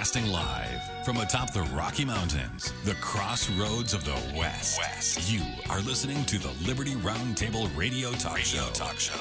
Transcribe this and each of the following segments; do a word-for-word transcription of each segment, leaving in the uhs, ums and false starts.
Broadcasting live from atop the Rocky Mountains, the crossroads of the West. West. You are listening to the Liberty Roundtable Radio Talk Radio Show. Talk Show.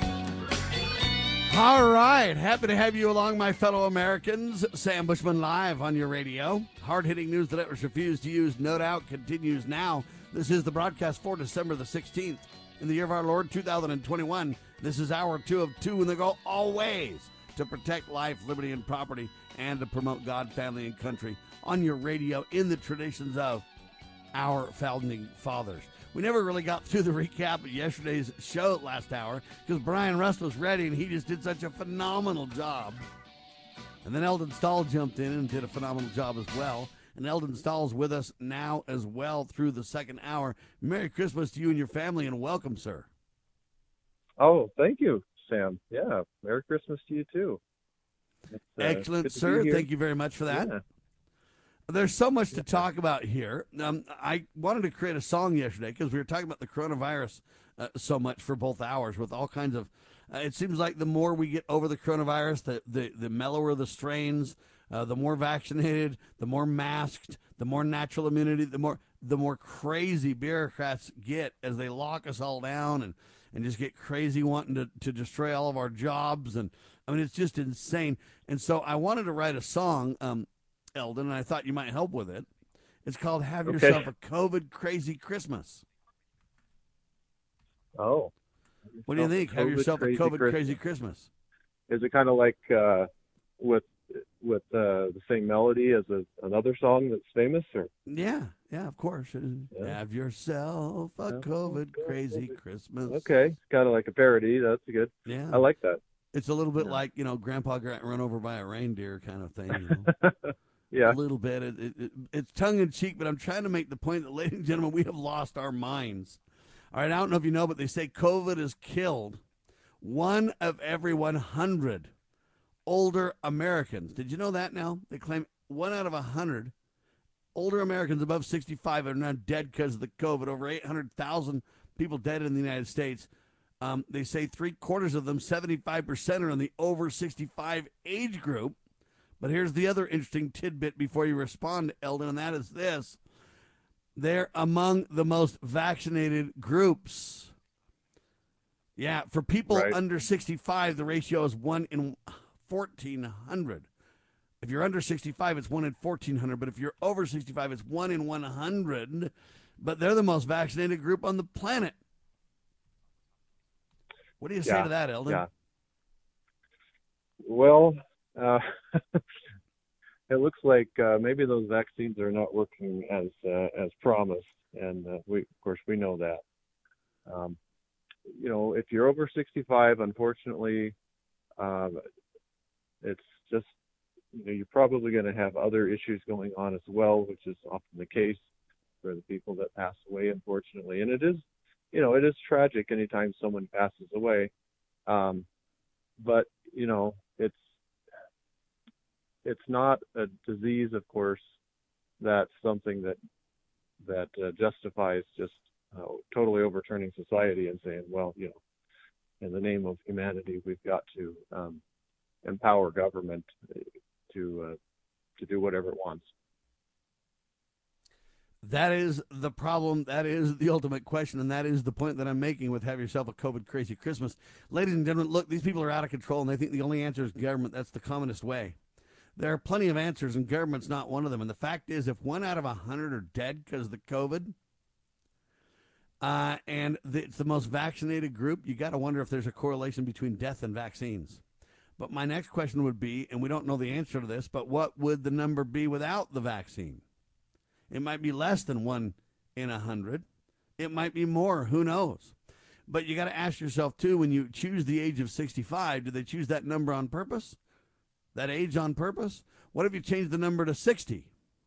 All right. Happy to have you along, my fellow Americans. Sam Bushman live on your radio. Hard-hitting news that networks refuse to use, no doubt, continues now. This is the broadcast for December the sixteenth in the year of our Lord, two thousand twenty-one. This is hour two of two, and they go always to protect life, liberty, and property, and to promote God, family, and country on your radio in the traditions of our founding fathers. We never really got through the recap of yesterday's show last hour because Brian Rust was ready, and he just did such a phenomenal job. And then Eldon Stahl jumped in and did a phenomenal job as well. And Eldon Stahl's with us now as well through the second hour. Merry Christmas to you and your family, and welcome, sir. Oh, thank you, Sam. Yeah, Merry Christmas to you, too. Uh, Excellent, sir. Thank you very much for that. Yeah. There's so much to talk about here. Um, I wanted to create a song yesterday because we were talking about the coronavirus uh, so much for both hours with all kinds of uh, it seems like the more we get over the coronavirus, the, the, the mellower the strains, uh, the more vaccinated, the more masked, the more natural immunity, the more the more crazy bureaucrats get as they lock us all down and, and just get crazy wanting to, to destroy all of our jobs. And I mean, it's just insane. And so I wanted to write a song, um, Eldon, and I thought you might help with it. It's called Have Okay. Yourself a COVID Crazy Christmas. Oh. What do you think? Have yourself a COVID Christmas. Crazy Christmas. Is it kind of like uh, with with uh, the same melody as a, another song that's famous? Or Yeah, yeah, of course. It is. Yeah. Have yourself a Yeah. COVID Crazy Christmas. Okay, it's kind of like a parody. That's good. Yeah. I like that. It's a little bit Yeah. like, you know, Grandpa got run over by a reindeer kind of thing. You know? Yeah. A little bit. It, it, it, it's tongue-in-cheek, but I'm trying to make the point that, ladies and gentlemen, we have lost our minds. All right, I don't know if you know, but they say COVID has killed one of every one hundred older Americans. Did you know that now? They claim one out of one hundred older Americans above sixty-five are now dead because of the COVID. Over eight hundred thousand people dead in the United States. Um, they say three-quarters of them, seventy-five percent, are in the over sixty-five age group. But here's the other interesting tidbit before you respond, Eldon, and that is this. They're among the most vaccinated groups. Yeah, for people Right. under sixty-five, the ratio is one in fourteen hundred. If you're under sixty-five, it's one in fourteen hundred. But if you're over sixty-five, it's one in one hundred. But they're the most vaccinated group on the planet. What do you say Yeah, to that, Eldon? Yeah. Well, uh, it looks like uh, maybe those vaccines are not working as uh, as promised, and uh, we, of course, we know that. Um, you know, if you're over sixty-five, unfortunately, um, it's just you know you're probably going to have other issues going on as well, which is often the case for the people that pass away, unfortunately. And it is, you know, it is tragic anytime someone passes away. Um, but you know, it's it's not a disease, of course, that's something that that uh, justifies just uh, totally overturning society and saying, well, you know, in the name of humanity, we've got to um, empower government to uh, to do whatever it wants. That is the problem. That is the ultimate question, and that is the point that I'm making with Have Yourself a COVID Crazy Christmas. Ladies and gentlemen, look, these people are out of control, and they think the only answer is government. That's the communist way. There are plenty of answers, and government's not one of them. And the fact is, if one out of a hundred are dead because of the COVID, uh, and the, it's the most vaccinated group, you got to wonder if there's a correlation between death and vaccines. But my next question would be, and we don't know the answer to this, but what would the number be without the vaccine? It might be less than one in a hundred. It might be more. Who knows? But you got to ask yourself, too, when you choose the age of sixty-five, did they choose that number on purpose? That age on purpose? What if you change the number to sixty?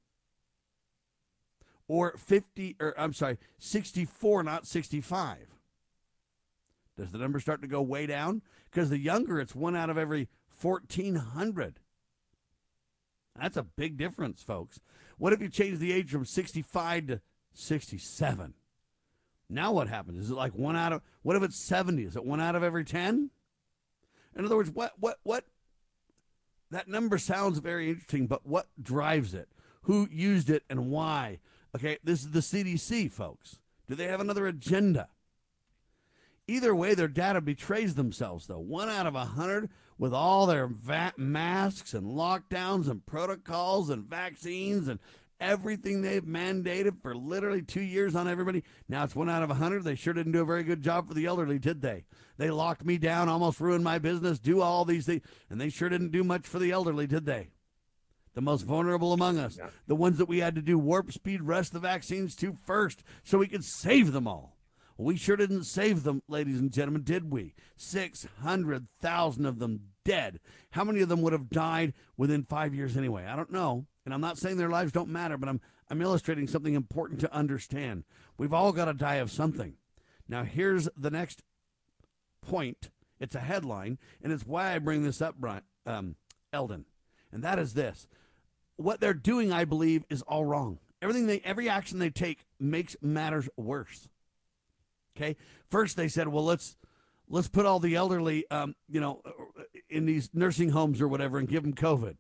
Or fifty, or I'm sorry, sixty-four, not sixty-five? Does the number start to go way down? Because the younger, it's one out of every fourteen hundred. That's a big difference, folks. What if you change the age from sixty-five to sixty-seven? Now what happens? Is it like one out of, what if it's seventy? Is it one out of every ten? In other words, what, what, what, that number sounds very interesting, but what drives it? Who used it and why? Okay, this is the C D C, folks. Do they have another agenda? Either way, their data betrays themselves, though. One out of a hundred with all their va- masks and lockdowns and protocols and vaccines and everything they've mandated for literally two years on everybody. Now it's one out of a hundred. They sure didn't do a very good job for the elderly, did they? They locked me down, almost ruined my business, do all these things, and they sure didn't do much for the elderly, did they? The most vulnerable among us, Yeah. the ones that we had to do warp speed rush the vaccines to first so we could save them all. We sure didn't save them, ladies and gentlemen, did we? six hundred thousand of them dead. How many of them would have died within five years anyway? I don't know. And I'm not saying their lives don't matter, but I'm, I'm illustrating something important to understand. We've all got to die of something. Now, here's the next point. It's a headline, and it's why I bring this up, Brian, um, Eldon. And that is this. What they're doing, I believe, is all wrong. Everything they, every action they take makes matters worse. Okay. First, they said, "Well, let's let's put all the elderly, um, you know, in these nursing homes or whatever, and give them COVID."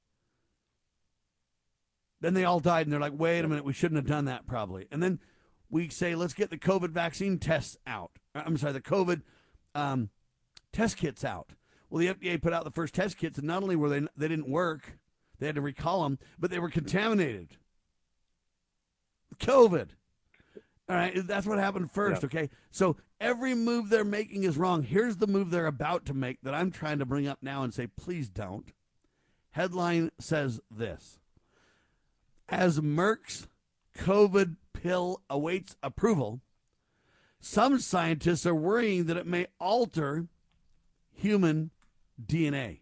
Then they all died, and they're like, "Wait a minute, we shouldn't have done that, probably." And then we say, "Let's get the COVID vaccine tests out." I'm sorry, the COVID um, test kits out. Well, the F D A put out the first test kits, and not only were they they didn't work, they had to recall them, but they were contaminated. COVID. All right, that's what happened first, Yeah. okay? So every move they're making is wrong. Here's the move they're about to make that I'm trying to bring up now and say, please don't. Headline says this. As Merck's COVID pill awaits approval, some scientists are worrying that it may alter human D N A.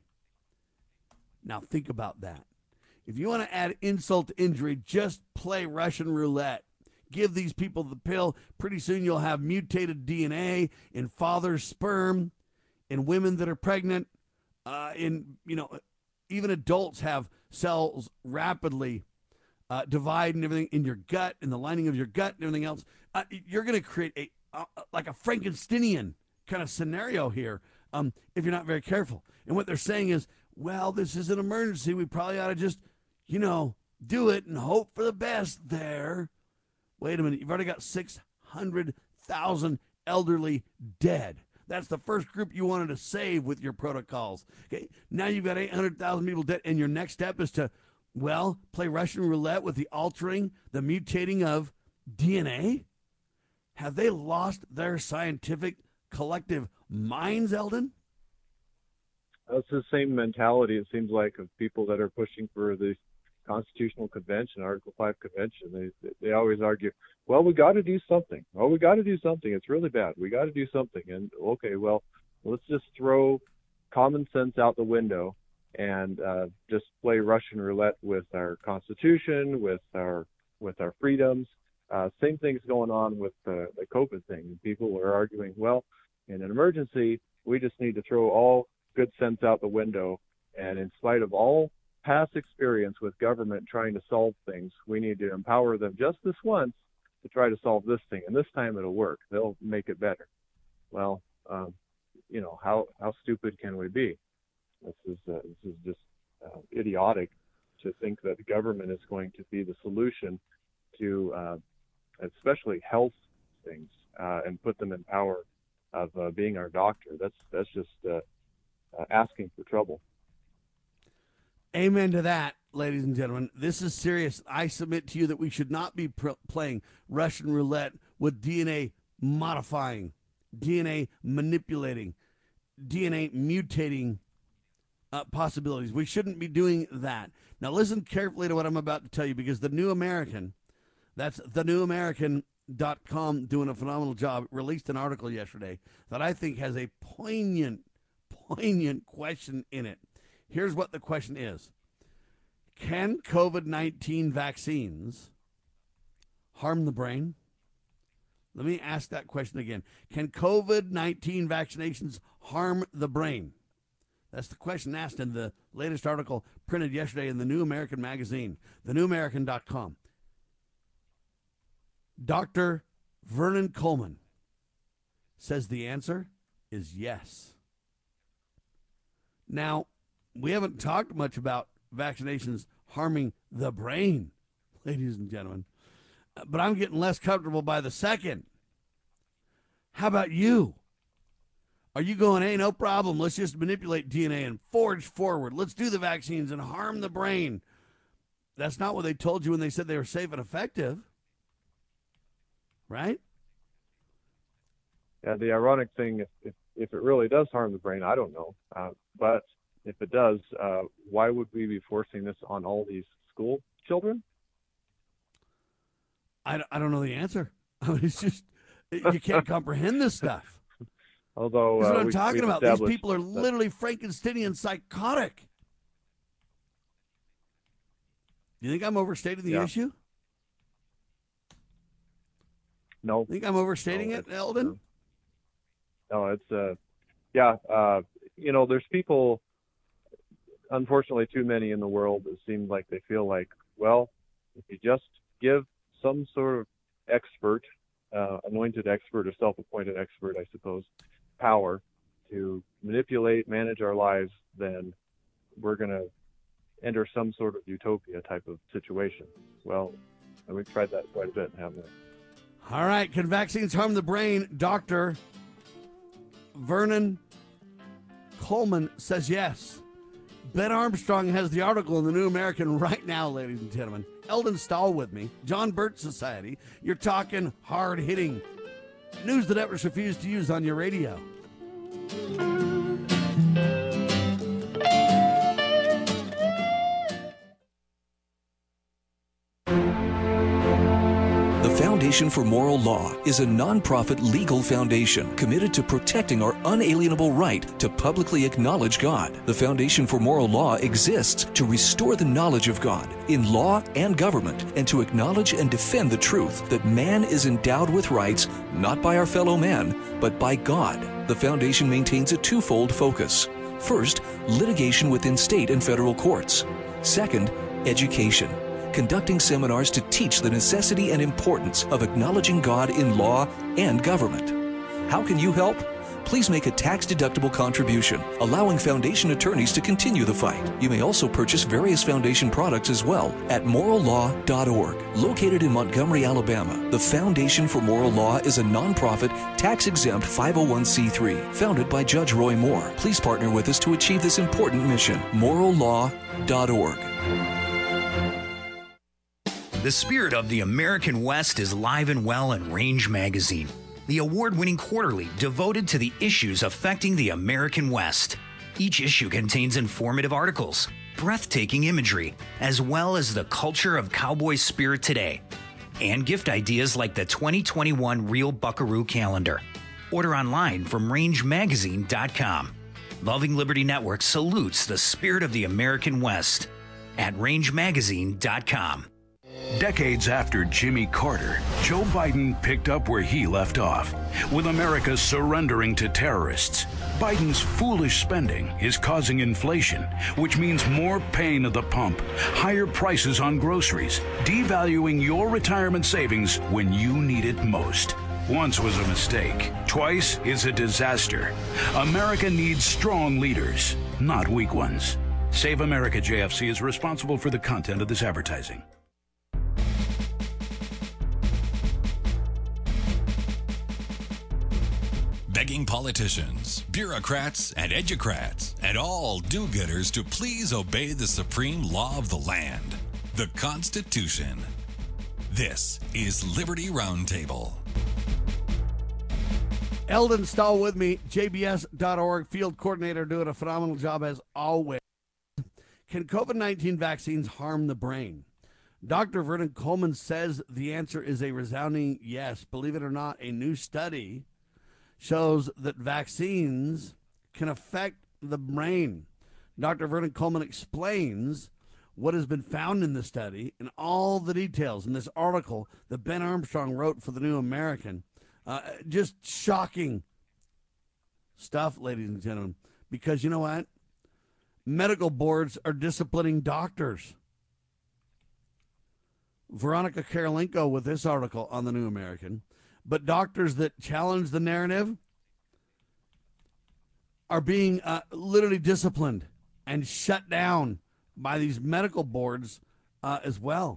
Now think about that. If you want to add insult to injury, just play Russian roulette. Give these people the pill. Pretty soon you'll have mutated D N A in father's sperm, in women that are pregnant, uh, in, you know, even adults have cells rapidly uh, divide and everything in your gut, in the lining of your gut and everything else. Uh, you're going to create a uh, like a Frankensteinian kind of scenario here um, if you're not very careful. And what they're saying is, well, this is an emergency. We probably ought to just, you know, do it and hope for the best there. Wait a minute, you've already got six hundred thousand elderly dead. That's the first group you wanted to save with your protocols. Okay, now you've got eight hundred thousand people dead, and your next step is to, well, play Russian roulette with the altering, the mutating of D N A? Have they lost their scientific collective minds, Eldon? That's the same mentality, it seems like, of people that are pushing for the Constitutional Convention, Article five Convention. They they always argue, well, we got to do something. Well, we got to do something. It's really bad. We got to do something. And okay, well, let's just throw common sense out the window and uh, just play Russian roulette with our Constitution, with our with our freedoms. Uh, same thing's going on with the, the COVID thing. People are arguing, well, in an emergency, we just need to throw all good sense out the window. And in spite of all past experience with government trying to solve things, we need to empower them just this once to try to solve this thing, and this time it'll work. They'll make it better. Well, um, you know, how how stupid can we be? This is uh, this is just uh, idiotic to think that the government is going to be the solution to, uh, especially health things, uh, and put them in power of uh, being our doctor. That's that's just uh, uh, asking for trouble. Amen to that, ladies and gentlemen. This is serious. I submit to you that we should not be pr- playing Russian roulette with D N A modifying, D N A manipulating, D N A mutating uh, possibilities. We shouldn't be doing that. Now, listen carefully to what I'm about to tell you, because the New American, that's the new american dot com, doing a phenomenal job, released an article yesterday that I think has a poignant, poignant question in it. Here's what the question is. Can COVID nineteen vaccines harm the brain? Let me ask that question again. Can COVID nineteen vaccinations harm the brain? That's the question asked in the latest article printed yesterday in the New American magazine, the new american dot com. Doctor Vernon Coleman says the answer is yes. Now, we haven't talked much about vaccinations harming the brain, ladies and gentlemen. But I'm getting less comfortable by the second. How about you? Are you going, hey, no problem, let's just manipulate D N A and forge forward. Let's do the vaccines and harm the brain. That's not what they told you when they said they were safe and effective. Right? Yeah, the ironic thing, if, if, if it really does harm the brain, I don't know. Uh, but if it does, uh, why would we be forcing this on all these school children? I, I don't know the answer. I mean, it's just, you can't comprehend this stuff. Although, This is uh, what I'm we, talking about. These people are that, literally Frankensteinian psychotic. Do you think I'm overstating the yeah. issue? No. Think I'm overstating no, it, Eldon? No, it's, uh, yeah, uh, you know, there's people, unfortunately too many in the world, it seems like they feel like, well, if you just give some sort of expert, uh, anointed expert or self-appointed expert, I suppose, power to manipulate, manage our lives, then we're going to enter some sort of utopia type of situation. Well, and we've tried that quite a bit, haven't we? All right. Can vaccines harm the brain? Doctor Vernon Coleman says yes. Ben Armstrong has the article in the New American right now, ladies and gentlemen. Eldon Stahl with me. John Birch Society. You're talking hard-hitting news that networks refuse to use on your radio. Foundation for Moral Law is a nonprofit legal foundation committed to protecting our unalienable right to publicly acknowledge God. The Foundation for Moral Law exists to restore the knowledge of God in law and government and to acknowledge and defend the truth that man is endowed with rights not by our fellow man, but by God. The foundation maintains a twofold focus. First, litigation within state and federal courts. Second, education. Conducting seminars to teach the necessity and importance of acknowledging God in law and government. How can you help? Please make a tax-deductible contribution, allowing foundation attorneys to continue the fight. You may also purchase various foundation products as well at moral law dot org. Located in Montgomery, Alabama, the Foundation for Moral Law is a nonprofit, tax-exempt five oh one c three, founded by Judge Roy Moore. Please partner with us to achieve this important mission. moral law dot org. The spirit of the American West is live and well in Range Magazine, the award-winning quarterly devoted to the issues affecting the American West. Each issue contains informative articles, breathtaking imagery, as well as the culture of cowboy spirit today, and gift ideas like the twenty twenty-one Real Buckaroo Calendar. Order online from range magazine dot com. Loving Liberty Network salutes the spirit of the American West at range magazine dot com. Decades after Jimmy Carter, Joe Biden picked up where he left off, with America surrendering to terrorists. Biden's foolish spending is causing inflation, which means more pain at the pump, higher prices on groceries, devaluing your retirement savings when you need it most. Once was a mistake. Twice is a disaster. America needs strong leaders, not weak ones. Save America J F C is responsible for the content of this advertising. Begging politicians, bureaucrats, and educrats, and all do-gooders to please obey the supreme law of the land, the Constitution. This is Liberty Roundtable. Eldon Stahl with me, J B S dot org, field coordinator, doing a phenomenal job as always. Can COVID nineteen vaccines harm the brain? Doctor Vernon Coleman says the answer is a resounding yes. Believe it or not, a new study shows that vaccines can affect the brain. Doctor Vernon Coleman explains what has been found in the study and all the details in this article that Ben Armstrong wrote for the New American. Uh, just shocking stuff, ladies and gentlemen, because you know what? Medical boards are disciplining doctors. Veronica Karolinko with this article on the New American. But doctors that challenge the narrative are being uh, literally disciplined. and shut down by these medical boards uh, as well.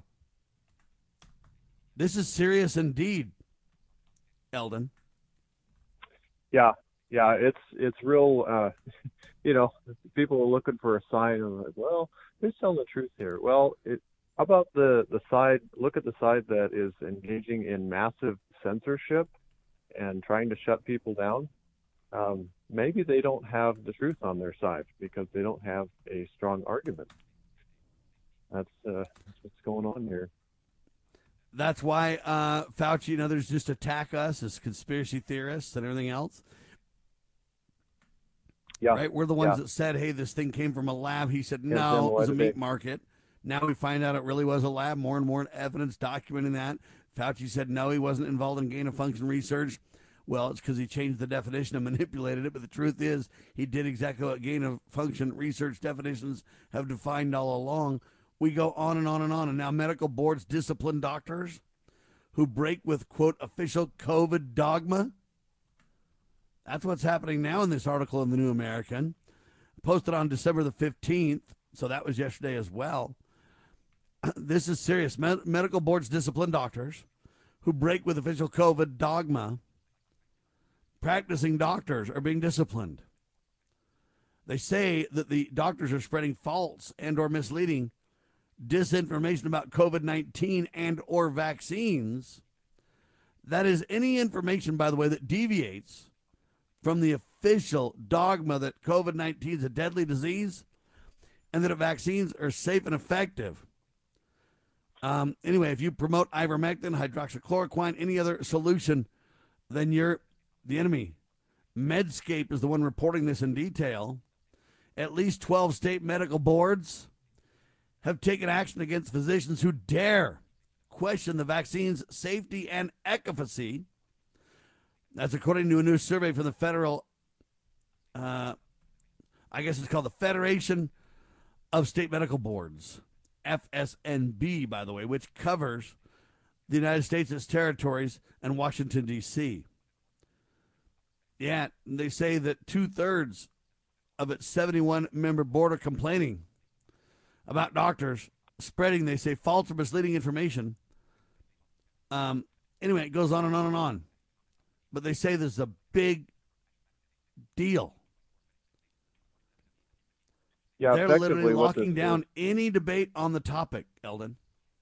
This is serious indeed, Eldon. Yeah, yeah, it's it's real. Uh, you know, people are looking for a sign of like, well, who's telling the truth here? Well, it, how about the the side? Look at the side that is engaging in massive censorship and trying to shut people down. Um, maybe they don't have the truth on their side because they don't have a strong argument. That's uh, that's what's going on here. That's why uh, Fauci and others just attack us as conspiracy theorists and everything else. Yeah, right. We're the ones yeah. that said, "Hey, this thing came from a lab." He said, Yeah, "No, it was a debate. meat market." Now we find out it really was a lab. More and more evidence documenting that. Fauci said, "No, he wasn't involved in gain of function research." Well, it's because he changed the definition and manipulated it. But the truth is, he did exactly what gain of function research definitions have defined all along. We go on and on and on. And now medical boards discipline doctors who break with, quote, official COVID dogma. That's what's happening now in this article in the New American, posted on December the fifteenth. So that was yesterday as well. This is serious. Med- medical boards discipline doctors who break with official COVID dogma. Practicing doctors are being disciplined. They say that the doctors are spreading false and or misleading disinformation about COVID nineteen and or vaccines. That is any information, by the way, that deviates from the official dogma that COVID nineteen is a deadly disease and that vaccines are safe and effective. Um, anyway, if you promote ivermectin, hydroxychloroquine, any other solution, then you're the enemy. Medscape is the one reporting this in detail. At least twelve state medical boards have taken action against physicians who dare question the vaccine's safety and efficacy. That's according to a new survey from the federal, uh, I guess it's called the Federation of State Medical Boards, F S N B, by the way, which covers the United States, its territories, and Washington, D C Yeah, they say that two-thirds of its seventy-one member board are complaining about doctors spreading, they say, false or misleading information. Um, anyway, it goes on and on and on. But they say this is a big deal. Yeah, They're effectively literally what locking this down is- any debate on the topic, Eldon.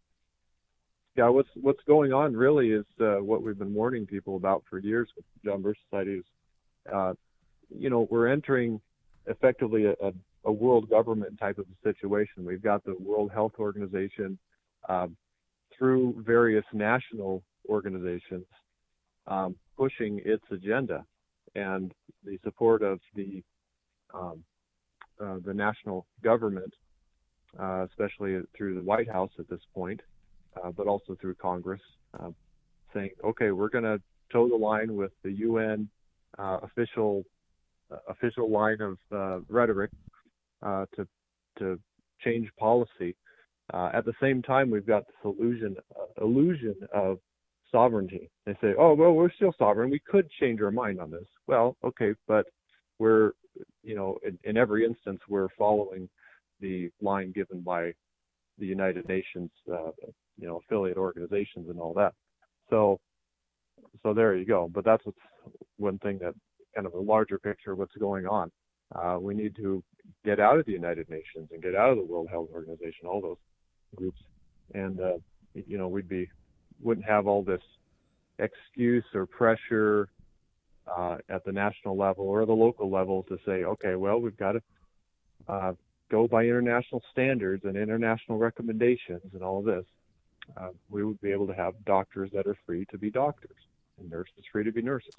Yeah, what's what's going on really is uh, what we've been warning people about for years with the John Birch Society is, uh, you know, we're entering effectively a, a, a world government type of a situation. We've got the World Health Organization um, through various national organizations um, pushing its agenda, and the support of the um, uh, the national government, uh, especially through the White House at this point. Uh, but also through Congress, uh, saying, okay, we're going to toe the line with the U N uh, official uh, official line of uh, rhetoric uh, to to change policy. Uh, at the same time, we've got this illusion uh, illusion of sovereignty. They say, oh, well, we're still sovereign. We could change our mind on this. Well, okay, but we're, you know, in, in every instance, we're following the line given by the United Nations, uh, you know, affiliate organizations and all that. So, so there you go. But that's what's one thing that kind of a larger picture of what's going on. Uh, we need to get out of the United Nations and get out of the World Health Organization, all those groups, and uh, you know, we'd be wouldn't have all this excuse or pressure uh, at the national level or the local level to say, okay, well, we've got to uh, go by international standards and international recommendations and all of this. Uh, we would be able to have doctors that are free to be doctors and nurses free to be nurses.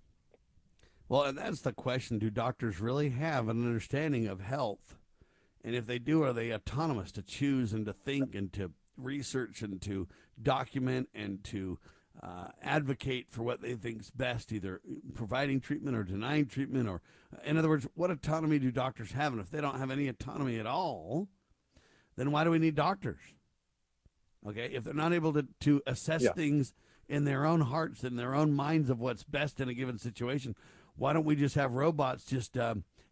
Well, and that's the question. Do doctors really have an understanding of health? And if they do, are they autonomous to choose and to think and to research and to document and to uh, advocate for what they think is best, either providing treatment or denying treatment? Or, in other words, what autonomy do doctors have? And if they don't have any autonomy at all, then why do we need doctors? Okay, if they're not able to, to assess Yeah. things in their own hearts and their own minds of what's best in a given situation, why don't we just have robots just um,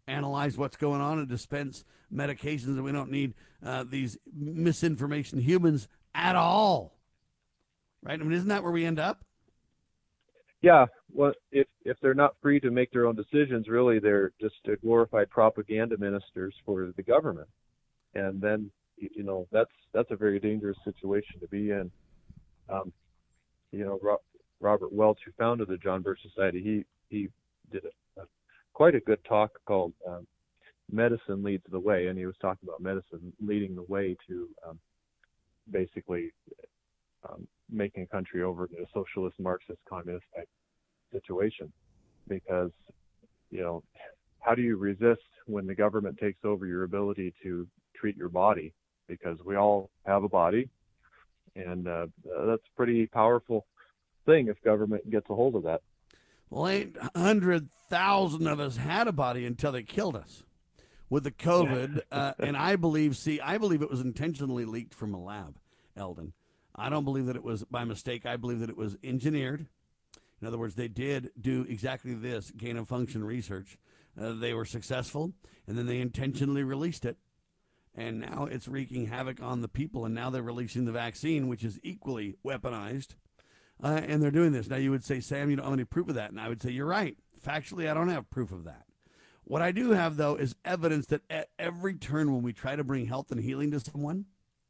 analyze what's going on and dispense medications, and we don't need uh, these misinformation humans at all. Right? I mean, isn't that where we end up? Yeah. Well, if if they're not free to make their own decisions, really they're just uh, glorified propaganda ministers for the government. And then, you know, that's that's a very dangerous situation to be in. Um, you know, Ro- Robert Welch, who founded the John Birch Society, he he did a, a, quite a good talk called um, "Medicine Leads the Way," and he was talking about medicine leading the way to um, basically um, making a country over to a socialist, Marxist, communist type situation. Because, you know, how do you resist when the government takes over your ability to treat your body? Because we all have a body, and uh, that's a pretty powerful thing if government gets a hold of that. Well, eight hundred thousand of us had a body until they killed us with the COVID. uh, and I believe, see, I believe it was intentionally leaked from a lab, Eldon. I don't believe that it was by mistake. I believe that it was engineered. In other words, they did do exactly this, gain of function research. Uh, they were successful, and then they intentionally released it. And now it's wreaking havoc on the people, and now they're releasing the vaccine, which is equally weaponized. Uh, and they're doing this. Now, you would say, Sam, you don't have any proof of that. And I would say, you're right. Factually, I don't have proof of that. What I do have, though, is evidence that at every turn when we try to bring health and healing to someone,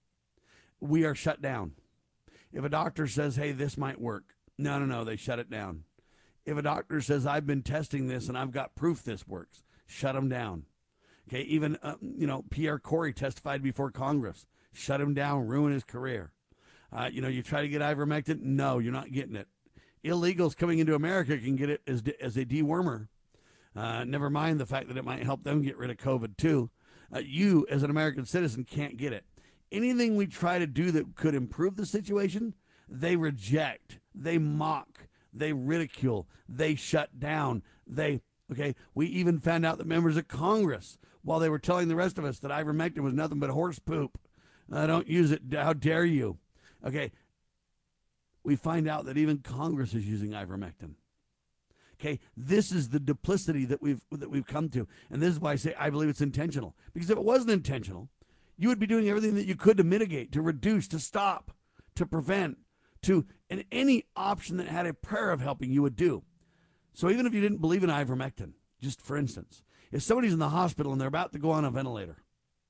we are shut down. If a doctor says, hey, this might work, no, no, no, they shut it down. If a doctor says, I've been testing this and I've got proof this works, shut them down. Okay, even, uh, you know, Pierre Corey testified before Congress. Shut him down, ruin his career. Uh, you know, you try to get ivermectin, no, you're not getting it. Illegals coming into America can get it as, as a dewormer. Uh, never mind the fact that it might help them get rid of COVID, too. Uh, you, as an American citizen, can't get it. Anything we try to do that could improve the situation, they reject, they mock, they ridicule, they shut down. They, okay, we even found out that members of Congress, while they were telling the rest of us that ivermectin was nothing but horse poop, uh, don't use it, how dare you? Okay, we find out that even Congress is using ivermectin. Okay, this is the duplicity that we've that we've come to, and this is why I say I believe it's intentional. Because if it wasn't intentional, you would be doing everything that you could to mitigate, to reduce, to stop, to prevent, to and any option that had a prayer of helping you would do. So even if you didn't believe in ivermectin, just for instance, if somebody's in the hospital and they're about to go on a ventilator,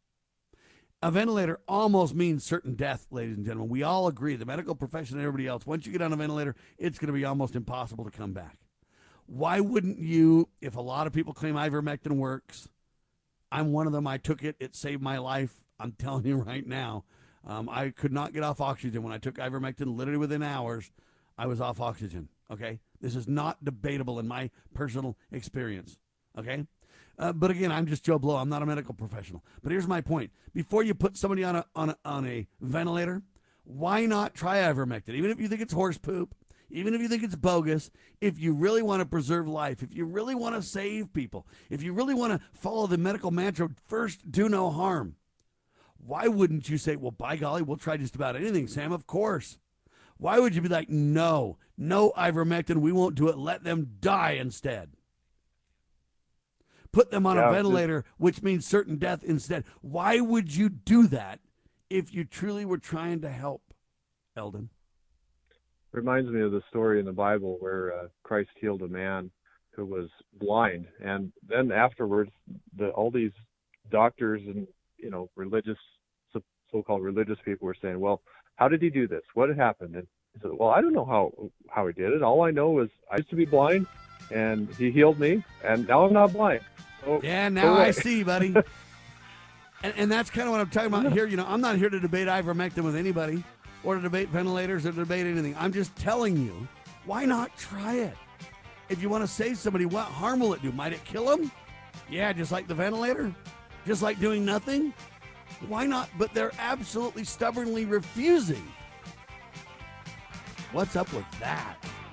a ventilator almost means certain death, ladies and gentlemen. We all agree, the medical profession and everybody else, once you get on a ventilator, it's going to be almost impossible to come back. Why wouldn't you, if a lot of people claim ivermectin works, I'm one of them, I took it, it saved my life. I'm telling you right now, um, I could not get off oxygen. When I took ivermectin, literally within hours, I was off oxygen, okay? This is not debatable in my personal experience, okay? Uh, but again, I'm just Joe Blow. I'm not a medical professional. But here's my point. Before you put somebody on a, on a, on a ventilator, why not try ivermectin? Even if you think it's horse poop, even if you think it's bogus, if you really want to preserve life, if you really want to save people, if you really want to follow the medical mantra, first do no harm, why wouldn't you say, well, by golly, we'll try just about anything, Sam? Of course. Why would you be like, no, no ivermectin, we won't do it, let them die instead? Put them on yeah, a ventilator, which means certain death instead. Why would you do that if you truly were trying to help, Eldon? Reminds me of the story in the Bible where uh, Christ healed a man who was blind, and then afterwards, the, all these doctors and you know religious, so-called religious people were saying, "Well, how did he do this? What had happened?" And he said, "Well, I don't know how how he did it. All I know is I used to be blind, and he healed me, and now I'm not blind." So, yeah, now hooray. I see, buddy. and, and that's kind of what I'm talking about here. You know, I'm not here to debate ivermectin with anybody, or to debate ventilators, or to debate anything. I'm just telling you, why not try it? If you want to save somebody, what harm will it do? Might it kill them? Yeah, just like the ventilator? Just like doing nothing? Why not? But they're absolutely stubbornly refusing. What's up with that?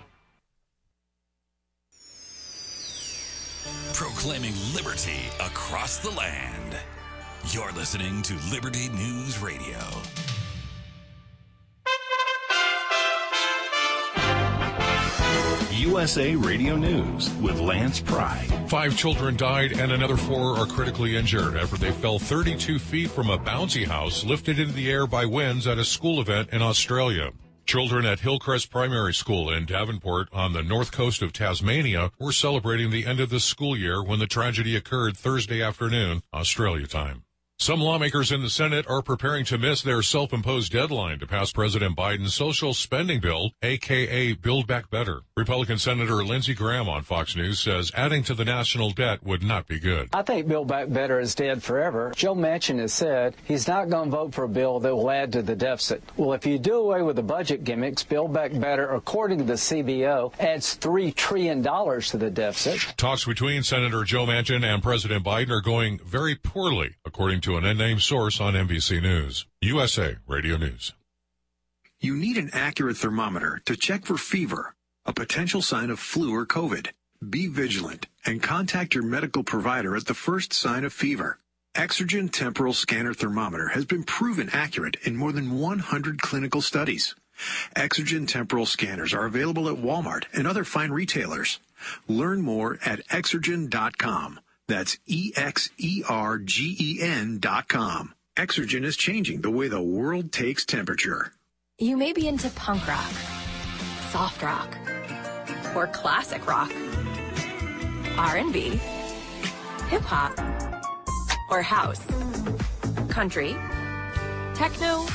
Proclaiming liberty across the land. You're listening to Liberty News Radio. U S A Radio News with Lance Pry. Five children died and another four are critically injured after they fell thirty-two feet from a bouncy house lifted into the air by winds at a school event in Australia. Children at Hillcrest Primary School in Davenport on the north coast of Tasmania were celebrating the end of the school year when the tragedy occurred Thursday afternoon, Australia time. Some lawmakers in the Senate are preparing to miss their self-imposed deadline to pass President Biden's social spending bill, a k a. Build Back Better. Republican Senator Lindsey Graham on Fox News says adding to the national debt would not be good. I think Build Back Better is dead forever. Joe Manchin has said he's not going to vote for a bill that will add to the deficit. Well, if you do away with the budget gimmicks, Build Back Better, according to the C B O, adds three trillion dollars to the deficit. Talks between Senator Joe Manchin and President Biden are going very poorly, according to an unnamed source on N B C News. U S A Radio News. You need an accurate thermometer to check for fever, a potential sign of flu or COVID. Be vigilant and contact your medical provider at the first sign of fever. Exergen Temporal Scanner Thermometer has been proven accurate in more than one hundred clinical studies. Exergen Temporal Scanners are available at Walmart and other fine retailers. Learn more at exergen dot com. That's E X E R G E N dot com. Exergen is changing the way the world takes temperature. You may be into punk rock, soft rock, or classic rock, R and B, hip-hop, or house, country, techno,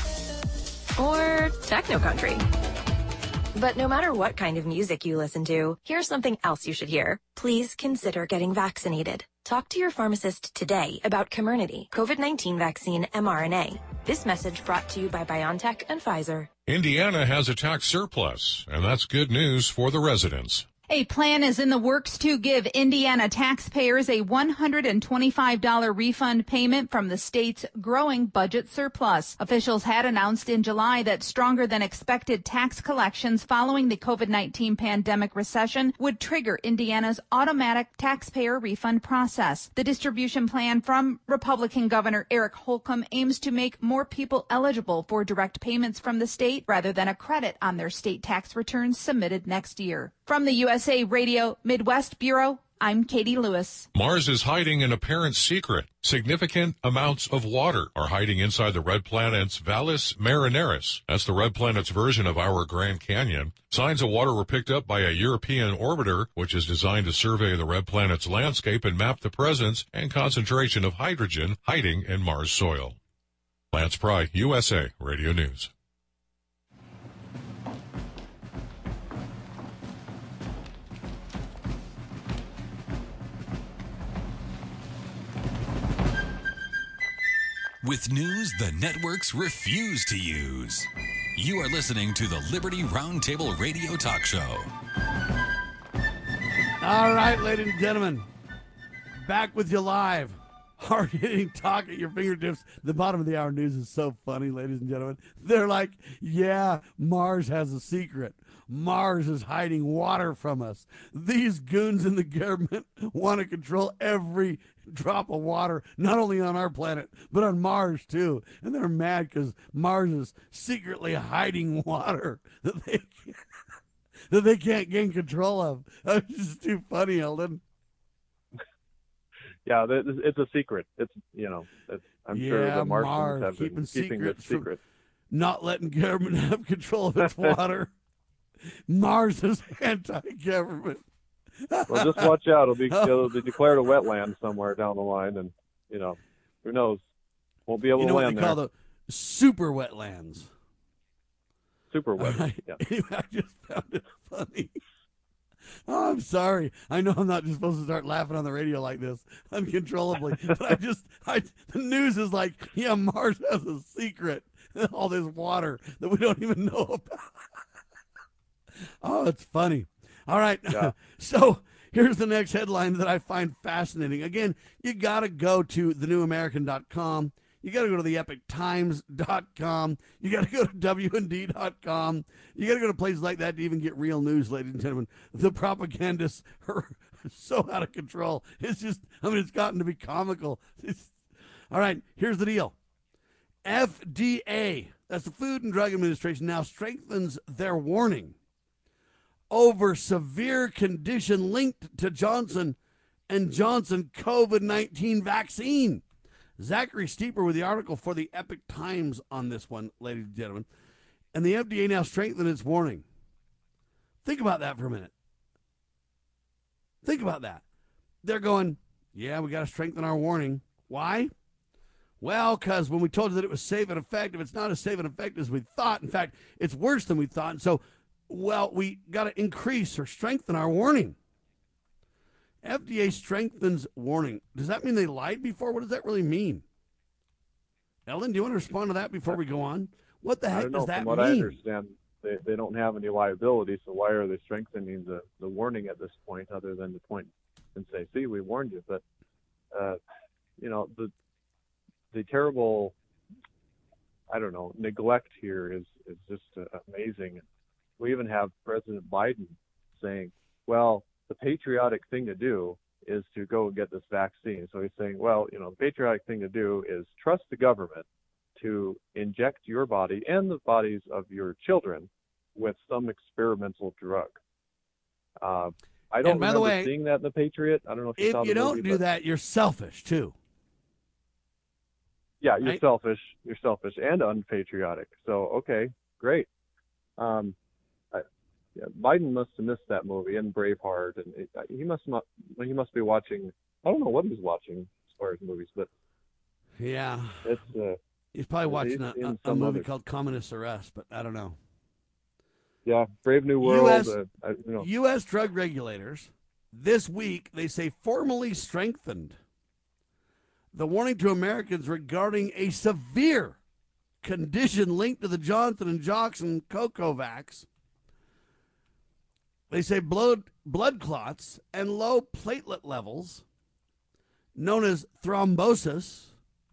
or techno-country. But no matter what kind of music you listen to, here's something else you should hear. Please consider getting vaccinated. Talk to your pharmacist today about Comirnaty, COVID nineteen vaccine mRNA. This message brought to you by BioNTech and Pfizer. Indiana has a tax surplus, and that's good news for the residents. A plan is in the works to give Indiana taxpayers a one hundred twenty-five dollars refund payment from the state's growing budget surplus. Officials had announced in July that stronger than expected tax collections following the COVID nineteen pandemic recession would trigger Indiana's automatic taxpayer refund process. The distribution plan from Republican Governor Eric Holcomb aims to make more people eligible for direct payments from the state rather than a credit on their state tax returns submitted next year. From the U S A Radio Midwest Bureau, I'm Katie Lewis. Mars is hiding an apparent secret. Significant amounts of water are hiding inside the red planet's Valles Marineris. That's the red planet's version of our Grand Canyon. Signs of water were picked up by a European orbiter, which is designed to survey the red planet's landscape and map the presence and concentration of hydrogen hiding in Mars soil. Lance Pry, U S A Radio News. With news the networks refuse to use. You are listening to the Liberty Roundtable Radio Talk Show. All right, ladies and gentlemen, back with you live. Hard-hitting talk at your fingertips. The bottom of the hour news is so funny, ladies and gentlemen. They're like, yeah, Mars has a secret. Mars is hiding water from us. These goons in the government want to control every drop of water, not only on our planet, but on Mars, too. And they're mad because Mars is secretly hiding water that they can't, that they can't gain control of. That's just too funny, Eldon. Yeah, it's a secret. It's, you know, it's, I'm yeah, sure the Martians Mars, have been keeping, keeping it secret. Not letting government have control of its water. Mars is anti-government. Well, just watch out. It'll be, it'll be declared a wetland somewhere down the line, and, you know, who knows? Won't be able you know to land what they there. call the super wetlands. Super wet. Right. Yeah. Anyway, I just found it funny. Oh, I'm sorry. I know I'm not just supposed to start laughing on the radio like this uncontrollably, but I just, I, the news is like, yeah, Mars has a secret, all this water that we don't even know about. Oh, it's funny. All right. Yeah. So here's the next headline that I find fascinating. Again, you got to go to the new american dot com. You got to go to the epic times dot com. You got to go to W N D dot com. You got to go to places like that to even get real news, ladies and gentlemen. The propagandists are so out of control. It's just, I mean, it's gotten to be comical. It's, all right, here's the deal. F D A, that's the Food and Drug Administration, now strengthens their warning over severe condition linked to Johnson and Johnson COVID nineteen vaccine. Zachary Steeper with the article for the Epic Times on this one, ladies and gentlemen. And the F D A now strengthened its warning. Think about that for a minute. Think about that. They're going, yeah, we got to strengthen our warning. Why? Well, because when we told you that it was safe and effective, it's not as safe and effective as we thought. In fact, it's worse than we thought. And so, well, we got to increase or strengthen our warning. F D A strengthens warning. Does that mean they lied before? What does that really mean? Ellen, do you want to respond to that before we go on? What the heck I don't know. does that From what mean? I understand, they, they don't have any liability, so why are they strengthening the, the warning at this point other than to point and say, see, we warned you. But, uh, you know, the the terrible, I don't know, neglect here is, is just uh, amazing. We even have President Biden saying, well, the patriotic thing to do is to go and get this vaccine. So he's saying, well, you know, the patriotic thing to do is trust the government to inject your body and the bodies of your children with some experimental drug. Uh, I don't And by remember the way, seeing that in The Patriot. I don't know if you If saw the you don't movie, do but- that, you're selfish, too. Yeah, you're Right? selfish. You're selfish and unpatriotic. So, okay, great. Um, I, yeah, Biden must have missed that movie and Braveheart, and it, he must not. He must be watching. I don't know what he's watching as far as movies, but Yeah. it's. Uh, He's probably he's watching a, in a, a some movie other- called Communist Arrest, but I don't know. Yeah, Brave New World. U S uh, I, you know, U S drug regulators this week, they say, formally strengthened the warning to Americans regarding a severe condition linked to the Johnson and Johnson Cocovax. They say blood, blood clots and low platelet levels, known as thrombosis,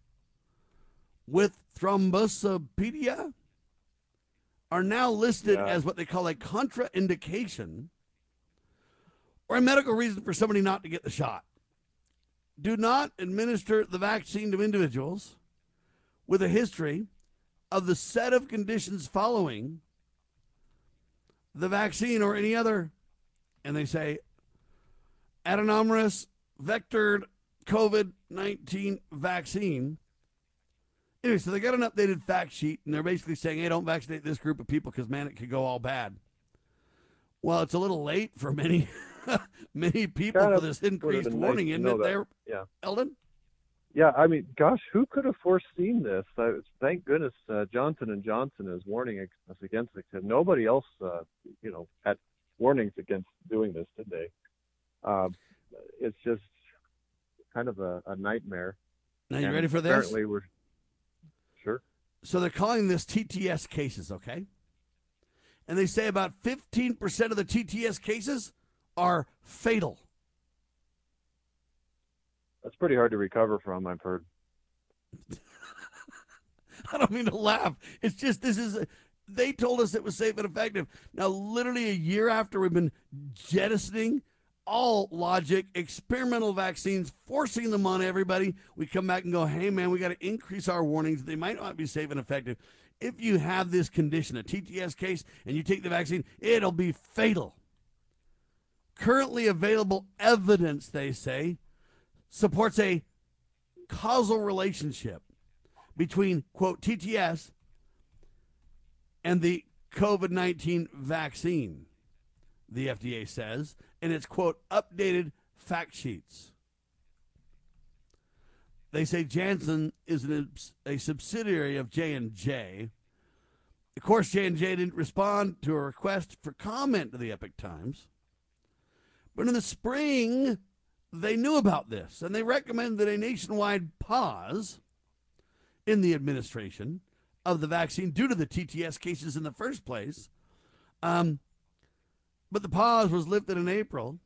with thrombocytopenia, are now listed Yeah. as what they call a contraindication or a medical reason for somebody not to get the shot. Do not administer the vaccine to individuals with a history of the set of conditions following the vaccine or any other, and they say, adenovirus vectored COVID nineteen vaccine. Anyway, so they got an updated fact sheet, and they're basically saying, hey, don't vaccinate this group of people because, man, it could go all bad. Well, it's a little late for many many people kind for of this would've increased been nice warning, to isn't know it that. there, Yeah. Eldon? Yeah, I mean, gosh, who could have foreseen this? Uh, thank goodness uh, Johnson and Johnson is warning us against it. Because nobody else, uh, you know, had warnings against doing this, did they? Uh, it's just kind of a, a nightmare. Now, you And ready for this? Apparently, we're sure. So they're calling this T T S cases, okay? And they say about fifteen percent of the T T S cases are fatal. That's pretty hard to recover from, I've heard. I don't mean to laugh. It's just this is, they told us it was safe and effective. Now, literally a year after we've been jettisoning all logic, experimental vaccines, forcing them on everybody, we come back and go, hey, man, we got to increase our warnings. They might not be safe and effective. If you have this condition, a T T S case, and you take the vaccine, it'll be fatal. Currently available evidence, they say, supports a causal relationship between, quote, T T S and the COVID nineteen vaccine, the F D A says, in its, quote, updated fact sheets. They say Janssen is an, a subsidiary of J and J. Of course, J and J didn't respond to a request for comment to the Epic Times. But in the spring, they knew about this, and they recommended a nationwide pause in the administration of the vaccine due to the T T S cases in the first place. Um, but the pause was lifted in April,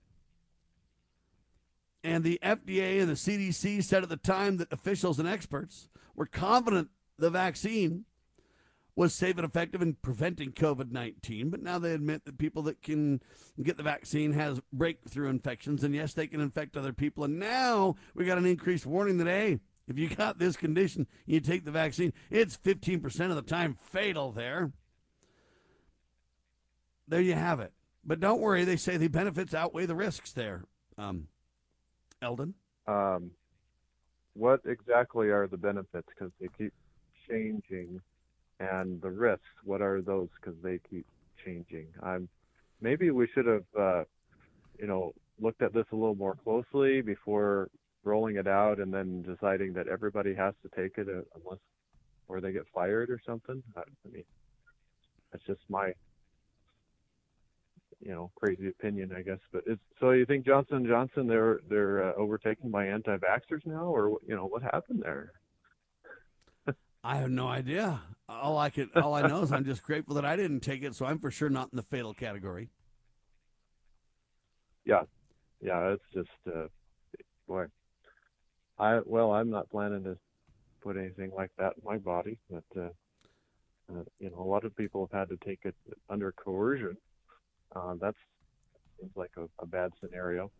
and the F D A and the C D C said at the time that officials and experts were confident the vaccine was safe and effective in preventing COVID nineteen, but now they admit that people that can get the vaccine has breakthrough infections, and yes, they can infect other people. And now we got an increased warning that, hey, if you got this condition, you take the vaccine, it's fifteen percent of the time fatal there. There you have it. But don't worry, they say the benefits outweigh the risks there. Um, Eldon? Um, what exactly are the benefits? Because they keep changing. And the risks, what are those? Because they keep changing. Um, maybe we should have, uh, you know, looked at this a little more closely before rolling it out and then deciding that everybody has to take it uh, unless, or they get fired or something. I, I mean, that's just my, you know, crazy opinion, I guess. But it's, so you think Johnson and Johnson, they're they're uh, overtaken by anti-vaxxers now, or you know, what happened there? I have no idea. All I could, all I know is I'm just grateful that I didn't take it, so I'm for sure not in the fatal category. Yeah, yeah, it's just, uh, boy, I well, I'm not planning to put anything like that in my body, but uh, uh, you know, a lot of people have had to take it under coercion. Uh, that's seems like a, a bad scenario.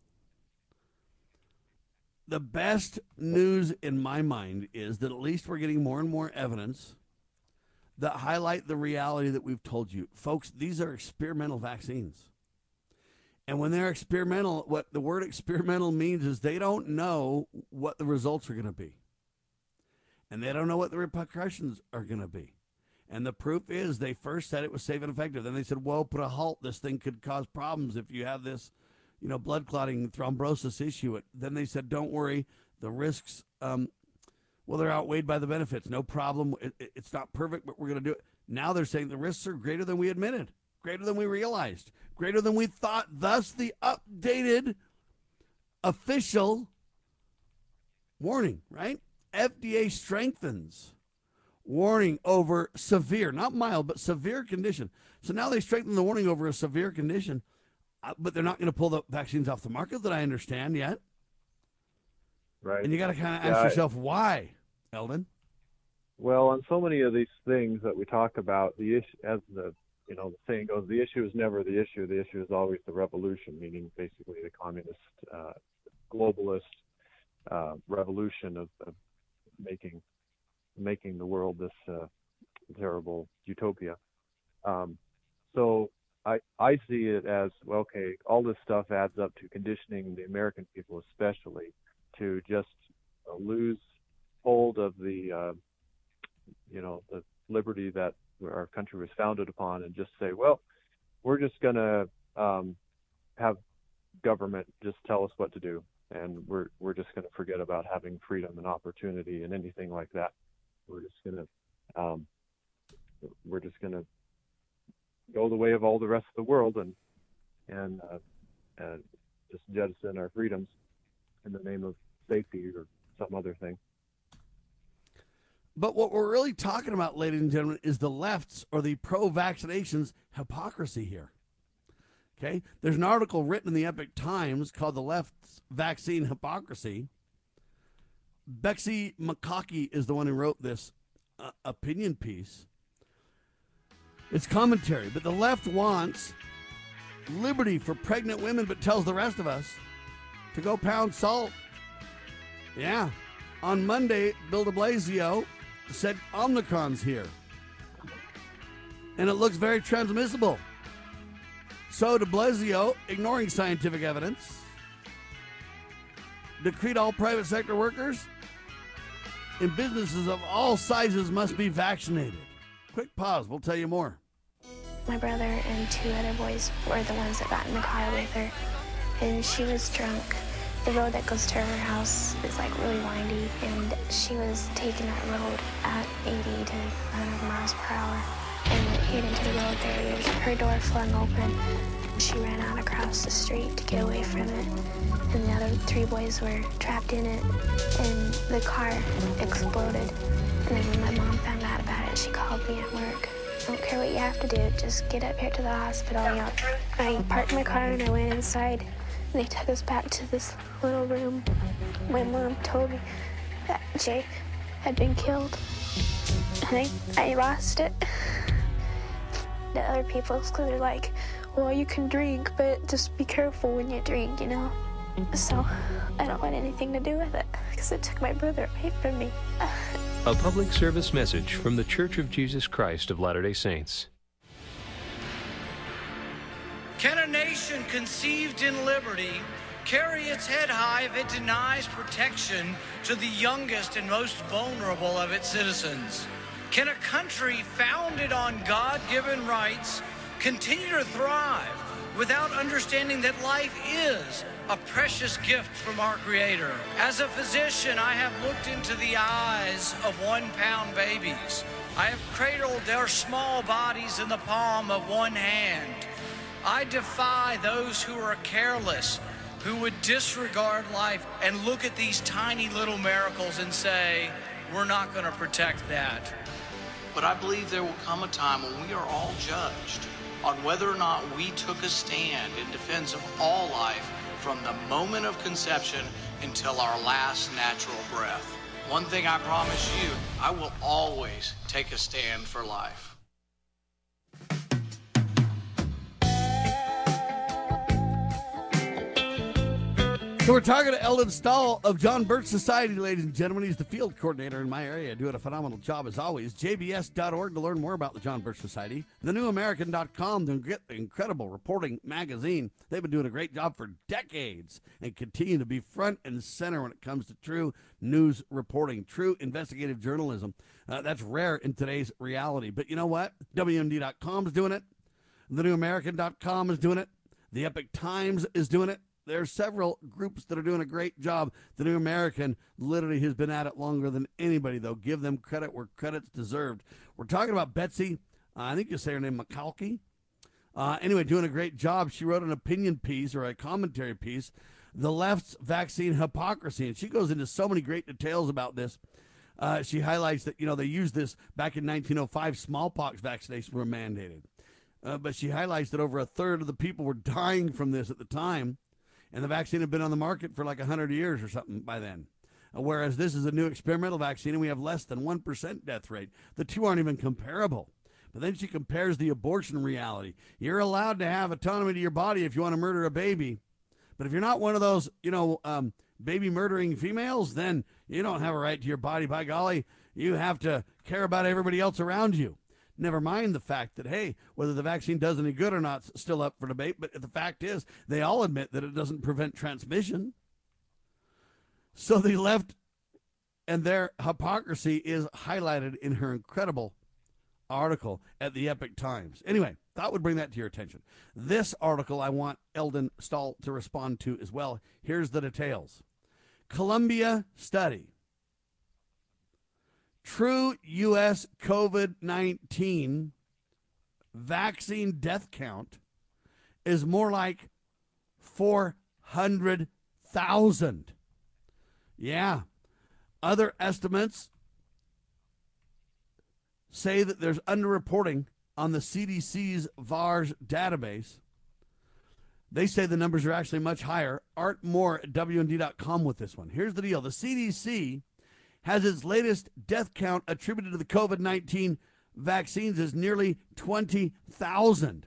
The best news in my mind is that at least we're getting more and more evidence that highlight the reality that we've told you. Folks, these are experimental vaccines. And when they're experimental, what the word experimental means is they don't know what the results are going to be. And they don't know what the repercussions are going to be. And the proof is they first said it was safe and effective. Then they said, well, put a halt. This thing could cause problems if you have this, you know, blood clotting, thrombosis issue. It. Then they said, don't worry, the risks, um, well, they're outweighed by the benefits. No problem. It, it, it's not perfect, but we're going to do it. Now they're saying the risks are greater than we admitted, greater than we realized, greater than we thought. Thus, the updated official warning, right? F D A strengthens warning over severe, not mild, but severe condition. So now they strengthen the warning over a severe condition. Uh, but they're not going to pull the vaccines off the market that I understand yet. Right. And you got to kind of Yeah, ask I- yourself why, Eldon. Well, on so many of these things that we talk about, the issue, as the you know the saying goes, the issue is never the issue. The issue is always the revolution, meaning basically the communist, uh, globalist uh, revolution of, of making making the world this uh, terrible utopia. Um, so. I, I see it as, well, okay, all this stuff adds up to conditioning the American people especially to just uh, lose hold of the, uh, you know, the liberty that our country was founded upon and just say, well, we're just going to um, have government just tell us what to do. And we're we're just going to forget about having freedom and opportunity and anything like that. We're just going to, um, we're just going to go the way of all the rest of the world and and uh, uh, just jettison our freedoms in the name of safety or some other thing. But what we're really talking about, ladies and gentlemen, is the left's or the pro-vaccinations hypocrisy here. Okay? There's an article written in the Epoch Times called The Left's Vaccine Hypocrisy. Betsy McCaughey is the one who wrote this uh, opinion piece. It's commentary, but the left wants liberty for pregnant women, but tells the rest of us to go pound salt. Yeah. On Monday, Bill de Blasio said Omicron's here. And it looks very transmissible. So de Blasio, ignoring scientific evidence, decreed all private sector workers and businesses of all sizes must be vaccinated. Quick pause. We'll tell you more. My brother and two other boys were the ones that got in the car with her, and she was drunk. The road that goes to her house is like really windy, and she was taking that road at eighty to one hundred miles per hour and hit into the road barriers. Her door flung open. She ran out across the street to get away from it, and the other three boys were trapped in it, and the car exploded. And then when my mom found out about it, she called me at work. I don't care what you have to do, just get up here to the hospital. You know, I parked my car and I went inside. And they took us back to this little room. My mom told me that Jay had been killed. And I, I lost it. The other people, because they're like, well, you can drink, but just be careful when you drink, you know? So I don't want anything to do with it, because it took my brother away from me. A public service message from The Church of Jesus Christ of Latter-day Saints. Can a nation conceived in liberty carry its head high if it denies protection to the youngest and most vulnerable of its citizens? Can a country founded on God-given rights continue to thrive without understanding that life is a precious gift from our Creator? As a physician, I have looked into the eyes of one-pound babies. I have cradled their small bodies in the palm of one hand. I defy those who are careless, who would disregard life and look at these tiny little miracles and say, we're not going to protect that. But I believe there will come a time when we are all judged on whether or not we took a stand in defense of all life from the moment of conception until our last natural breath. One thing I promise you, I will always take a stand for life. So we're talking to Eldon Stahl of John Birch Society, ladies and gentlemen. He's the field coordinator in my area, doing a phenomenal job as always. J B S dot org to learn more about the John Birch Society. the new american dot com to get the incredible reporting magazine. They've been doing a great job for decades and continue to be front and center when it comes to true news reporting, true investigative journalism. Uh, that's rare in today's reality. But you know what? W M D dot com is doing it. the new american dot com is doing it. The Epic Times is doing it. There are several groups that are doing a great job. The New American literally has been at it longer than anybody, though. Give them credit where credit's deserved. We're talking about Betsy, uh, I think you say her name, McCalkey. Uh, anyway, doing a great job. She wrote an opinion piece or a commentary piece, The Left's Vaccine Hypocrisy, and she goes into so many great details about this. Uh, she highlights that, you know, they used this back in nineteen oh five, smallpox vaccinations were mandated. Uh, but she highlights that over a third of the people were dying from this at the time. And the vaccine had been on the market for like one hundred years or something by then. Uh, whereas this is a new experimental vaccine, and we have less than one percent death rate. The two aren't even comparable. But then she compares the abortion reality. You're allowed to have autonomy to your body if you want to murder a baby. But if you're not one of those, you know, um, baby-murdering females, then you don't have a right to your body. By golly, you have to care about everybody else around you. Never mind the fact that, hey, whether the vaccine does any good or not is still up for debate, but the fact is they all admit that it doesn't prevent transmission. So the left and their hypocrisy is highlighted in her incredible article at the Epic Times. Anyway, thought would bring that to your attention. This article I want Eldon Stahl to respond to as well. Here's the details. Columbia study. True U S COVID nineteen vaccine death count is more like four hundred thousand. Yeah. Other estimates say that there's underreporting on the C D C's VAERS database. They say the numbers are actually much higher. Art Moore at W M D dot com with this one. Here's the deal. The C D C has its latest death count attributed to the COVID nineteen vaccines as nearly twenty thousand.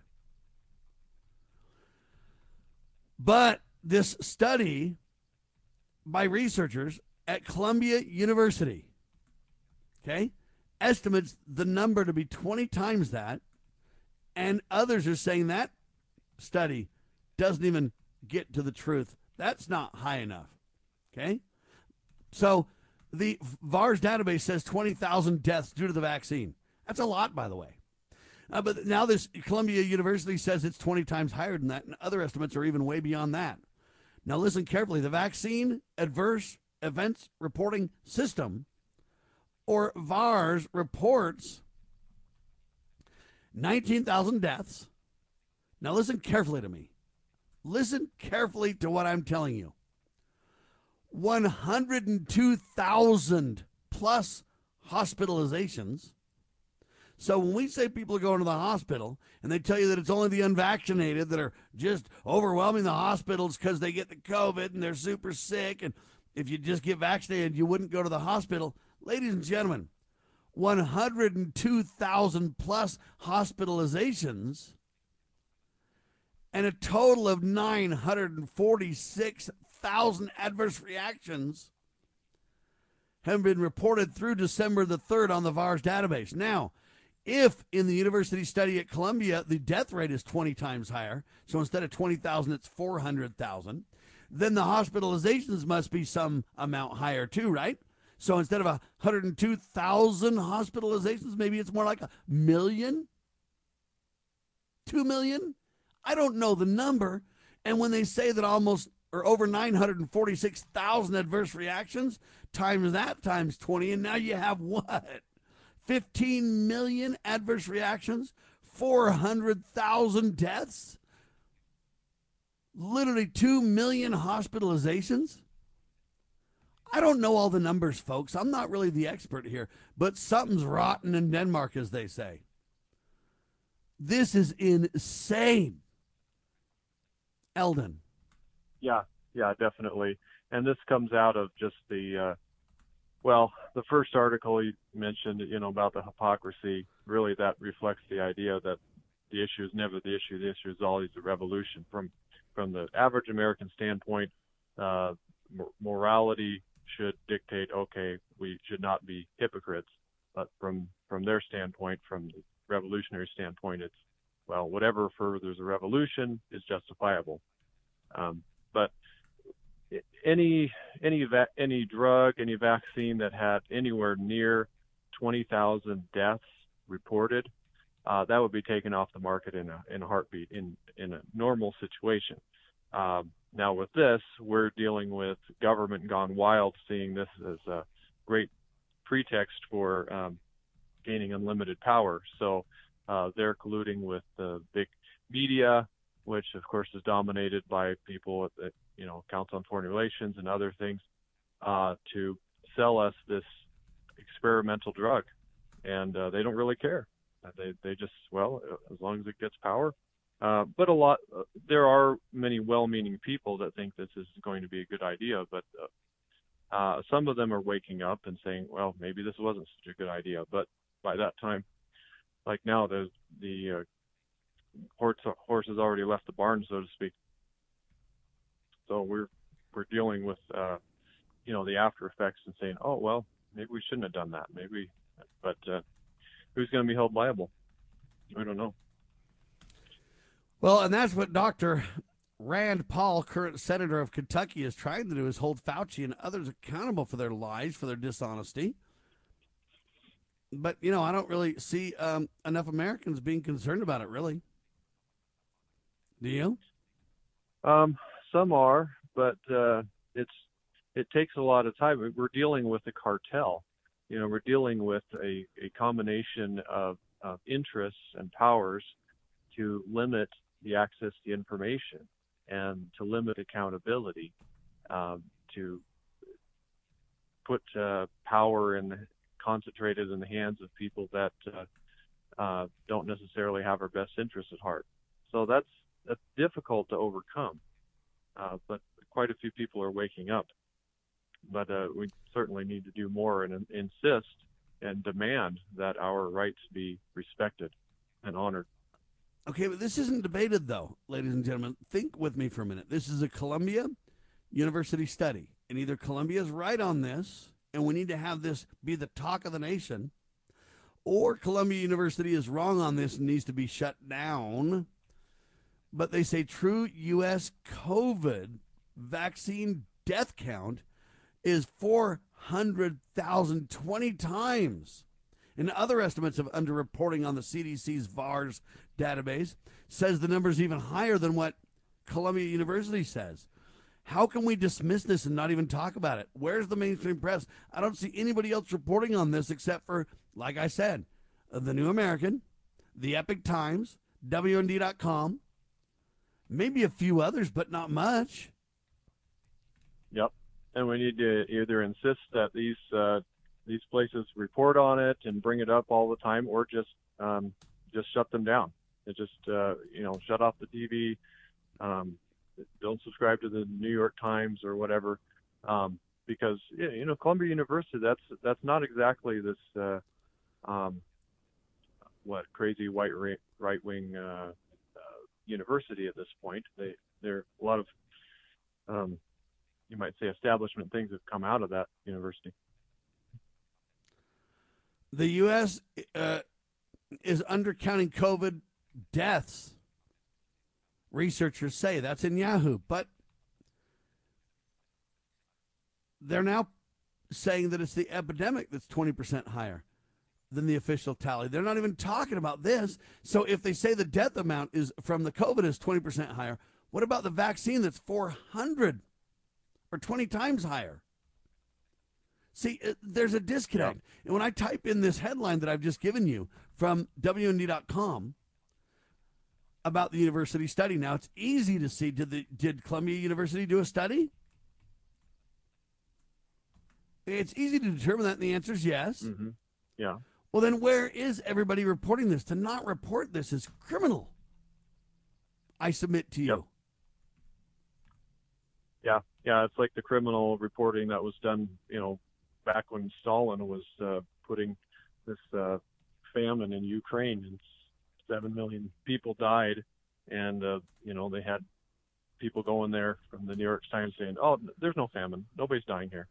But this study by researchers at Columbia University, okay, estimates the number to be twenty times that, and others are saying that study doesn't even get to the truth. That's not high enough, okay? So the VAERS database says twenty thousand deaths due to the vaccine. That's a lot, by the way. Uh, but now this Columbia University says it's twenty times higher than that, and other estimates are even way beyond that. Now listen carefully. The Vaccine Adverse Events Reporting System, or VAERS, reports nineteen thousand deaths. Now listen carefully to me. Listen carefully to what I'm telling you. one hundred two thousand plus hospitalizations. So when we say people are going to the hospital and they tell you that it's only the unvaccinated that are just overwhelming the hospitals because they get the COVID and they're super sick, and if you just get vaccinated, you wouldn't go to the hospital. Ladies and gentlemen, one hundred two thousand plus hospitalizations and a total of nine hundred forty-six thousand adverse reactions have been reported through December the third on the VAERS database. Now, If in the university study at Columbia, the death rate is twenty times higher, so instead of twenty thousand, it's four hundred thousand, then the hospitalizations must be some amount higher too, right? So instead of one hundred two thousand hospitalizations, maybe it's more like a million? Two million? I don't know the number. And when they say that almost or over nine hundred forty-six thousand adverse reactions, times that times twenty, and now you have what? fifteen million adverse reactions, four hundred thousand deaths, literally two million hospitalizations. I don't know all the numbers, folks. I'm not really the expert here, but something's rotten in Denmark, as they say. This is insane. Eldon. Yeah, yeah, definitely. And this comes out of just the, uh, well, the first article you mentioned, you know, about the hypocrisy, really that reflects the idea that the issue is never the issue. The issue is always the revolution. From from the average American standpoint, uh, morality should dictate, okay, we should not be hypocrites. But from, from their standpoint, from the revolutionary standpoint, it's, well, whatever furthers a revolution is justifiable. Um, but any any va- any drug, any vaccine that had anywhere near twenty thousand deaths reported, uh, that would be taken off the market in a in a heartbeat in in a normal situation. Um, now with this, we're dealing with government gone wild, seeing this as a great pretext for um, gaining unlimited power. So uh, they're colluding with the big media, which of course is dominated by people at, you know, Council on Foreign Relations and other things, uh, to sell us this experimental drug, and uh, they don't really care. They they just, well, as long as it gets power. Uh, but a lot, uh, there are many well-meaning people that think this is going to be a good idea, but uh, uh, some of them are waking up and saying, well, maybe this wasn't such a good idea. But by that time, like now, the the uh, horse horse has already left the barn, so to speak. So we're we're dealing with uh, you know, the after effects and saying, oh well, maybe we shouldn't have done that. Maybe, but uh, who's going to be held liable? I don't know. Well, and that's what Doctor Rand Paul, current senator of Kentucky, is trying to do, is hold Fauci and others accountable for their lies, for their dishonesty. But, you know, I don't really see um, enough Americans being concerned about it, really. Do you? Um, some are, but uh, it's it takes a lot of time. We're dealing with a cartel. You know, we're dealing with a, a combination of, of interests and powers to limit the access to information and to limit accountability, um, to put uh, power in the, concentrated in the hands of people that uh, uh, don't necessarily have our best interests at heart. So that's that's difficult to overcome, uh, but quite a few people are waking up. But uh, we certainly need to do more and insist and demand that our rights be respected and honored. Okay, but this isn't debated, though, ladies and gentlemen. Think with me for a minute. This is a Columbia University study, and either Columbia is right on this, and we need to have this be the talk of the nation, or Columbia University is wrong on this and needs to be shut down. But they say true U S COVID vaccine death count is four hundred thousand, twenty times. And other estimates of underreporting on the C D C's VAERS database says the number is even higher than what Columbia University says. How can we dismiss this and not even talk about it? Where's the mainstream press? I don't see anybody else reporting on this except for, like I said, the New American, the Epic Times, W N D dot com, maybe a few others, but not much. Yep. And we need to either insist that these uh, these places report on it and bring it up all the time, or just um, just shut them down. It just uh, you know, shut off the T V. Um, don't subscribe to the New York Times or whatever, um, because you know, Columbia University, that's that's not exactly this uh, um, what crazy white right wing uh, uh, university at this point. They there a lot of um, you might say establishment things have come out of that university. The U S uh, is undercounting COVID deaths. Researchers say that's in Yahoo, but they're now saying that it's the epidemic that's twenty percent higher than the official tally. They're not even talking about this. So if they say the death amount is from the COVID is twenty percent higher, what about the vaccine that's four hundred or twenty times higher? See, there's a disconnect. Yeah. And when I type in this headline that I've just given you from W N D dot com about the university study, now it's easy to see. Did the did Columbia University do a study? It's easy to determine that, and the answer is yes. Mm-hmm. Yeah. Well, then where is everybody reporting this? To not report this is criminal. I submit to you. Yep. Yeah, yeah, it's like the criminal reporting that was done, you know, back when Stalin was uh, putting this uh, famine in Ukraine, and seven million people died, and uh, you know they had people going there from the New York Times saying, "Oh, there's no famine, nobody's dying here."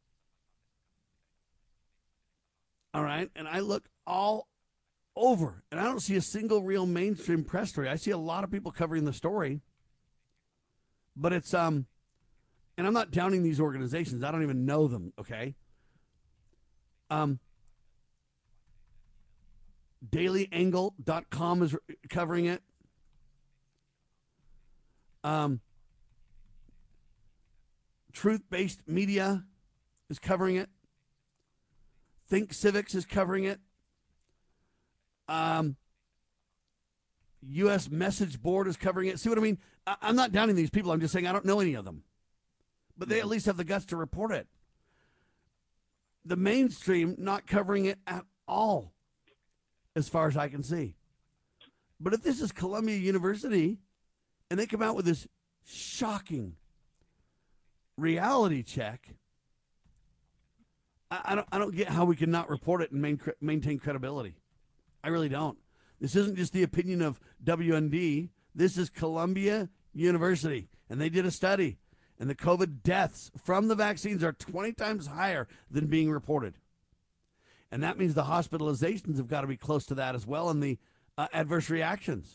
All right, and I look all over, and I don't see a single real mainstream press story. I see a lot of people covering the story, but it's um, and I'm not downing these organizations. I don't even know them. Okay. Um, daily angle dot com is covering it. Um, Truth-Based Media is covering it. Think Civics is covering it. Um, U S Message Board is covering it. See what I mean? I- I'm not downing these people. I'm just saying I don't know any of them. But they at least have the guts to report it. The mainstream not covering it at all, as far as I can see. But if this is Columbia University, and they come out with this shocking reality check, I, I don't I don't get how we can not report it and main, maintain credibility. I really don't. This isn't just the opinion of W N D. This is Columbia University, and they did a study. And the COVID deaths from the vaccines are twenty times higher than being reported. And that means the hospitalizations have got to be close to that as well, and the uh, adverse reactions.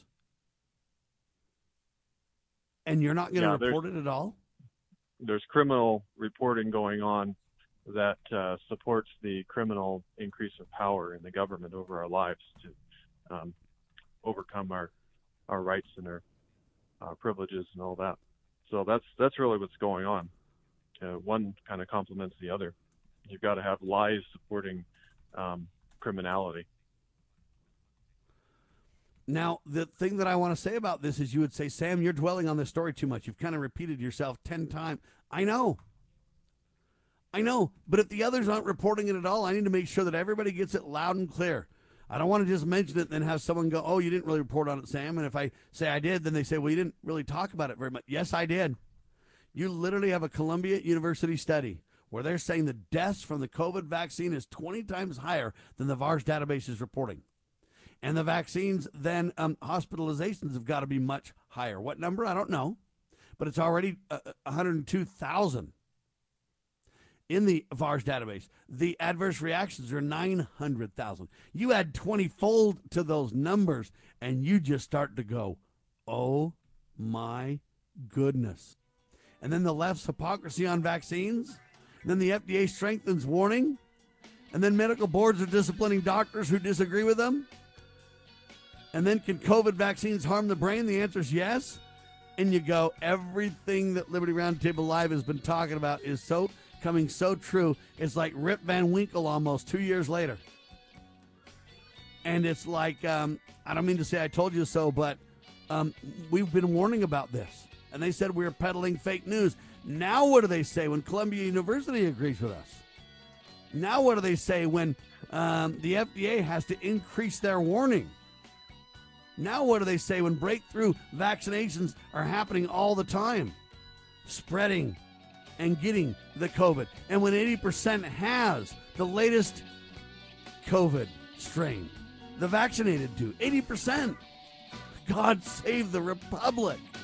And you're not going to yeah, report it at all? There's criminal reporting going on that uh, supports the criminal increase of power in the government over our lives to um, overcome our, our rights and our uh, privileges and all that. So that's that's really what's going on. Uh, one kind of complements the other. You've got to have lies supporting um, criminality. Now, the thing that I want to say about this is you would say, Sam, you're dwelling on this story too much. You've kind of repeated yourself ten times. I know. I know. But if the others aren't reporting it at all, I need to make sure that everybody gets it loud and clear. I don't want to just mention it and then have someone go, oh, you didn't really report on it, Sam. And if I say I did, then they say, well, you didn't really talk about it very much. Yes, I did. You literally have a Columbia University study where they're saying the deaths from the COVID vaccine is twenty times higher than the V A R S database is reporting. And the vaccines, then um, hospitalizations have got to be much higher. What number? I don't know. But it's already uh, one hundred two thousand in the V A R S database. The adverse reactions are nine hundred thousand. You add twenty-fold to those numbers, and you just start to go, oh, my goodness. And then the left's hypocrisy on vaccines. And then the F D A strengthens warning. And then medical boards are disciplining doctors who disagree with them. And then can COVID vaccines harm the brain? The answer is yes. And you go, everything that Liberty Roundtable Live has been talking about is so coming so true. It's like Rip Van Winkle almost two years later. And it's like, um, I don't mean to say I told you so, but um, we've been warning about this. And they said we were peddling fake news. Now what do they say when Columbia University agrees with us? Now what do they say when um, the F D A has to increase their warning? Now what do they say when breakthrough vaccinations are happening all the time, spreading and getting the COVID? And when eighty percent has the latest COVID strain, the vaccinated do. eighty percent. God save the Republic.